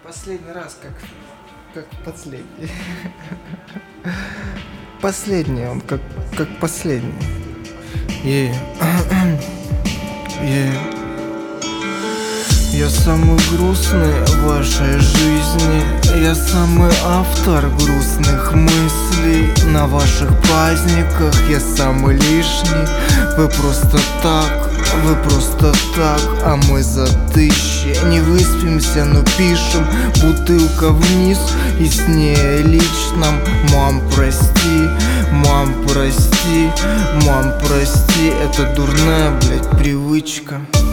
Последний раз, как последний. Последний, он как последний. Я самый грустный в вашей жизни. Я самый автор грустных мыслей. На ваших праздниках я самый лишний. Вы просто так, а мы за 1000 не выспимся, но пишем. Бутылка вниз и с ней лично. Мам, прости, это дурная, блядь, привычка.